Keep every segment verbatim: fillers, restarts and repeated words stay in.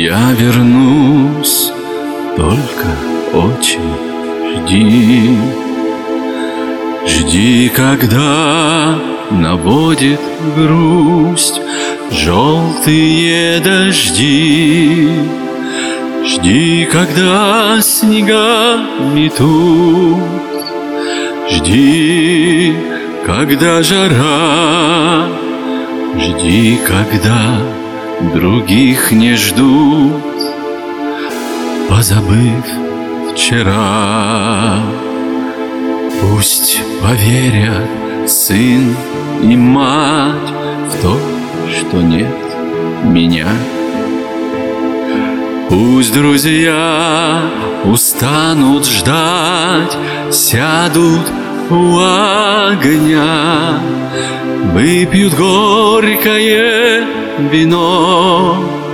Я вернусь, только очень жди. Жди, когда наводит грусть желтые дожди. Жди, когда снега метут. Жди, когда жара. Жди, когда других не ждут, позабыв вчера. Пусть поверят сын и мать в то, что нет меня. Пусть друзья устанут ждать, сядут у огня, выпьют горькое вино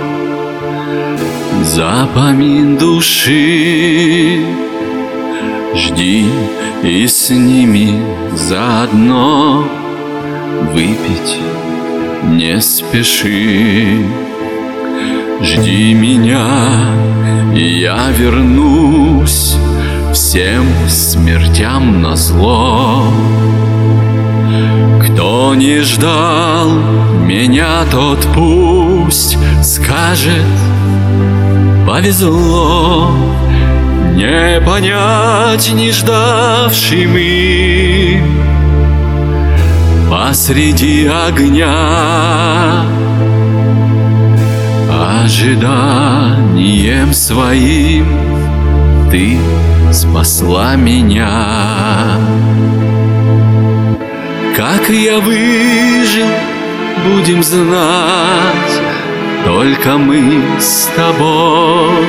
за помин души. Жди и с ними заодно выпить не спеши. Жди меня, и я вернусь всем смертям назло. Кто не ждал меня, тот пусть скажет: повезло. Не понять не ждавшим им посреди огня. Ожиданием своим ты спасла меня. Как я выжил, будем знать только мы с тобой.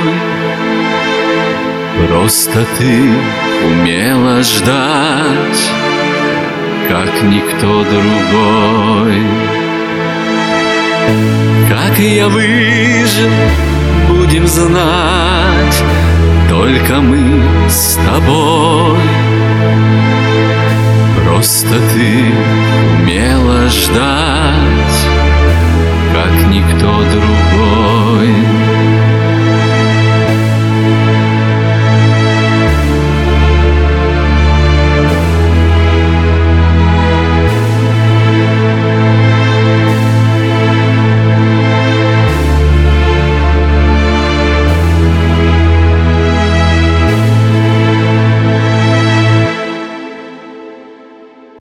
Просто ты умела ждать, как никто другой. Как я выжил, будем знать только мы с тобой. Просто ты умела ждать, как никто другой.